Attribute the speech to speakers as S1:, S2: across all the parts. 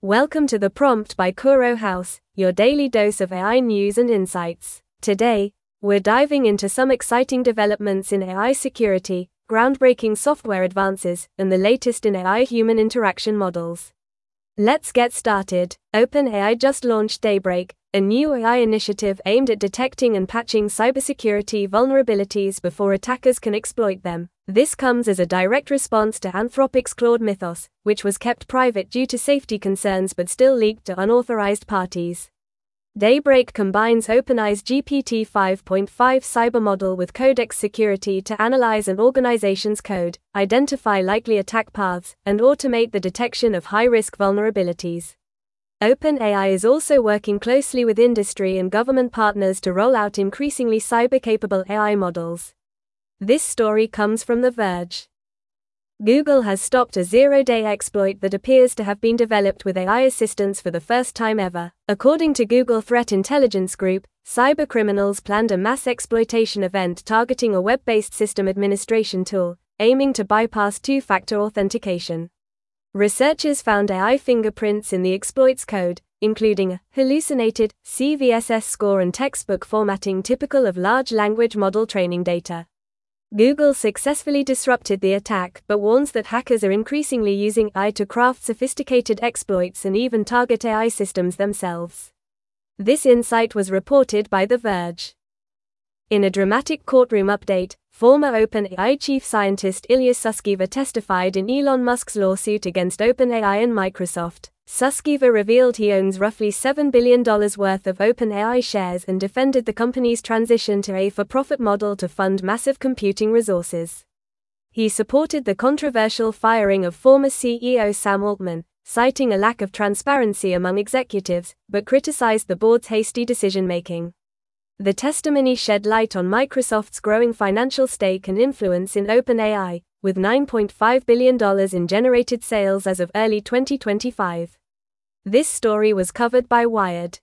S1: Welcome to The Prompt by Kuro House, your daily dose of AI news and insights. Today, we're diving into some exciting developments in AI security, groundbreaking software advances, and the latest in AI-human interaction models. Let's get started. OpenAI just launched Daybreak, a new AI initiative aimed at detecting and patching cybersecurity vulnerabilities before attackers can exploit them. This comes as a direct response to Anthropic's Claude Mythos, which was kept private due to safety concerns but still leaked to unauthorized parties. Daybreak combines OpenAI's GPT-5.5 cyber model with Codex security to analyze an organization's code, identify likely attack paths, and automate the detection of high-risk vulnerabilities. OpenAI is also working closely with industry and government partners to roll out increasingly cyber-capable AI models. This story comes from The Verge. Google has stopped a zero-day exploit that appears to have been developed with AI assistance for the first time ever. According to Google Threat Intelligence Group, cybercriminals planned a mass exploitation event targeting a web-based system administration tool, aiming to bypass two-factor authentication. Researchers found AI fingerprints in the exploit's code, including a hallucinated CVSS score and textbook formatting typical of large language model training data. Google successfully disrupted the attack but warns that hackers are increasingly using AI to craft sophisticated exploits and even target AI systems themselves. This insight was reported by The Verge. In a dramatic courtroom update, former OpenAI chief scientist Ilya Sutskever testified in Elon Musk's lawsuit against OpenAI and Microsoft. Sutskever revealed he owns roughly $7 billion worth of OpenAI shares and defended the company's transition to a for-profit model to fund massive computing resources. He supported the controversial firing of former CEO Sam Altman, citing a lack of transparency among executives, but criticized the board's hasty decision-making. The testimony shed light on Microsoft's growing financial stake and influence in OpenAI, with $9.5 billion in generated sales as of early 2025. This story was covered by Wired.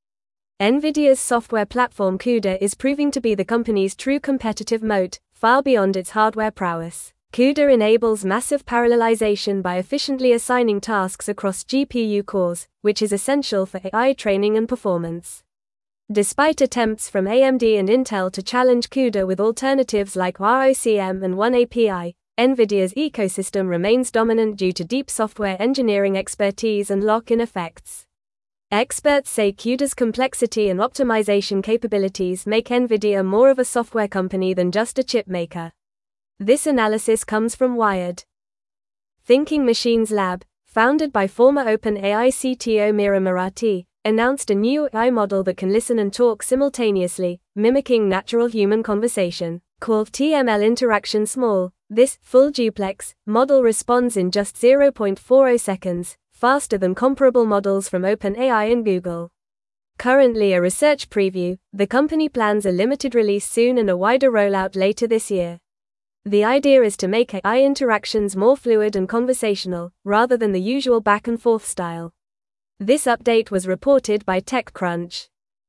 S1: NVIDIA's software platform CUDA is proving to be the company's true competitive moat, far beyond its hardware prowess. CUDA enables massive parallelization by efficiently assigning tasks across GPU cores, which is essential for AI training and performance. Despite attempts from AMD and Intel to challenge CUDA with alternatives like ROCm and OneAPI, NVIDIA's ecosystem remains dominant due to deep software engineering expertise and lock-in effects. Experts say CUDA's complexity and optimization capabilities make NVIDIA more of a software company than just a chip maker. This analysis comes from Wired. Thinking Machines Lab, founded by former OpenAI CTO Mira Murati, announced a new AI model that can listen and talk simultaneously, mimicking natural human conversation. Called TML Interaction Small, this full duplex model responds in just 0.40 seconds, faster than comparable models from OpenAI and Google. Currently a research preview, the company plans a limited release soon and a wider rollout later this year. The idea is to make AI interactions more fluid and conversational, rather than the usual back-and-forth style. This update was reported by TechCrunch.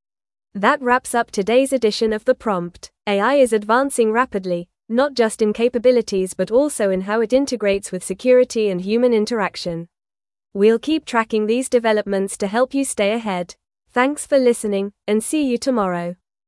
S1: That wraps up today's edition of The Prompt. AI is advancing rapidly, not just in capabilities but also in how it integrates with security and human interaction. We'll keep tracking these developments to help you stay ahead. Thanks for listening, and see you tomorrow.